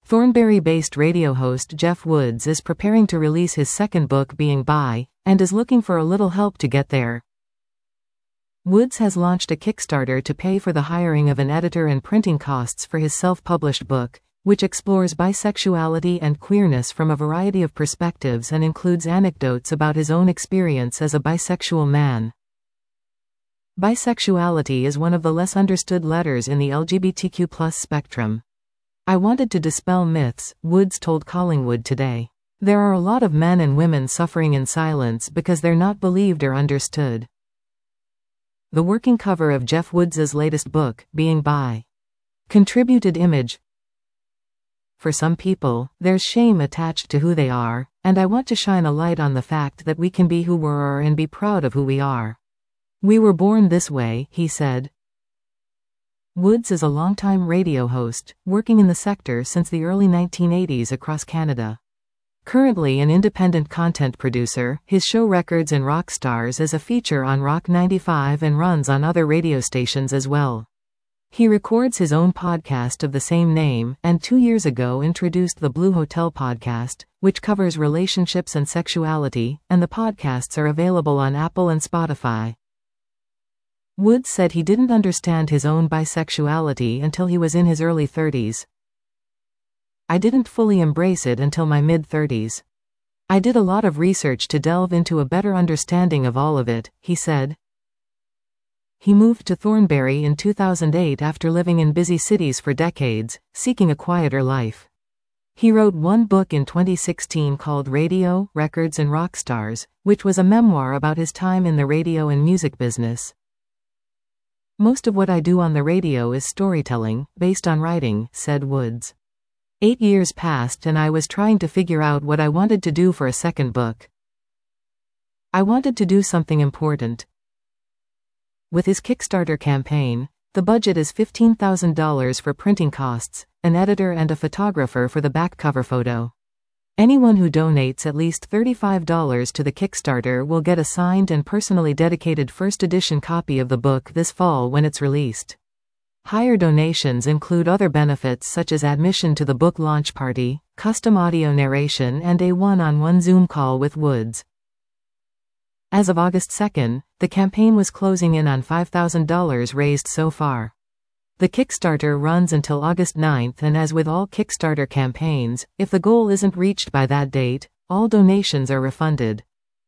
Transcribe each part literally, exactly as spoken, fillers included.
Thornbury-based radio host Jeff Woods is preparing to release his second book Being Bi, and is looking for a little help to get there. Woods has launched a Kickstarter to pay for the hiring of an editor and printing costs for his self-published book, which explores bisexuality and queerness from a variety of perspectives and includes anecdotes about his own experience as a bisexual man. Bisexuality is one of the less understood letters in the L G B T Q plus spectrum. I wanted to dispel myths, Woods told Collingwood today. There are a lot of men and women suffering in silence because they're not believed or understood. The working cover of Jeff Woods's latest book, Being Bi. Contributed image. For some people, there's shame attached to who they are, and I want to shine a light on the fact that we can be who we are and be proud of who we are. We were born this way, he said. Woods is a longtime radio host, working in the sector since the early nineteen eighties across Canada. Currently an independent content producer, his show Records and Rock Stars is a feature on Rock ninety-five and runs on other radio stations as well. He records his own podcast of the same name, and two years ago introduced the Blue Hotel podcast, which covers relationships and sexuality, and the podcasts are available on Apple and Spotify. Woods said he didn't understand his own bisexuality until he was in his early thirties. I didn't fully embrace it until my mid-thirties. I did a lot of research to delve into a better understanding of all of it, he said. He moved to Thornbury in two thousand eight after living in busy cities for decades, seeking a quieter life. He wrote one book in twenty sixteen called Radio, Records and Rock Stars, which was a memoir about his time in the radio and music business. Most of what I do on the radio is storytelling, based on writing, said Woods. Eight years passed and I was trying to figure out what I wanted to do for a second book. I wanted to do something important. With his Kickstarter campaign, the budget is fifteen thousand dollars for printing costs, an editor and a photographer for the back cover photo. Anyone who donates at least thirty-five dollars to the Kickstarter will get a signed and personally dedicated first edition copy of the book this fall when it's released. Higher donations include other benefits such as admission to the book launch party, custom audio narration and a one-on-one Zoom call with Woods. As of August second, the campaign was closing in on five thousand dollars raised so far. The Kickstarter runs until August ninth, and as with all Kickstarter campaigns, if the goal isn't reached by that date, all donations are refunded.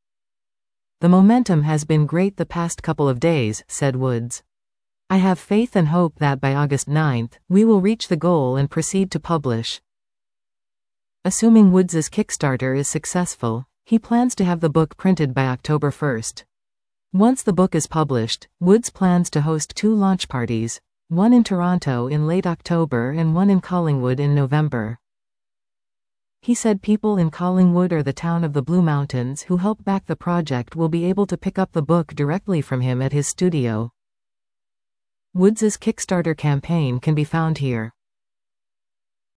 The momentum has been great the past couple of days, said Woods. I have faith and hope that by August ninth, we will reach the goal and proceed to publish. Assuming Woods's Kickstarter is successful, he plans to have the book printed by October first. Once the book is published, Woods plans to host two launch parties, one in Toronto in late October and one in Collingwood in November. He said people in Collingwood or the town of the Blue Mountains who help back the project will be able to pick up the book directly from him at his studio. Woods's Kickstarter campaign can be found here.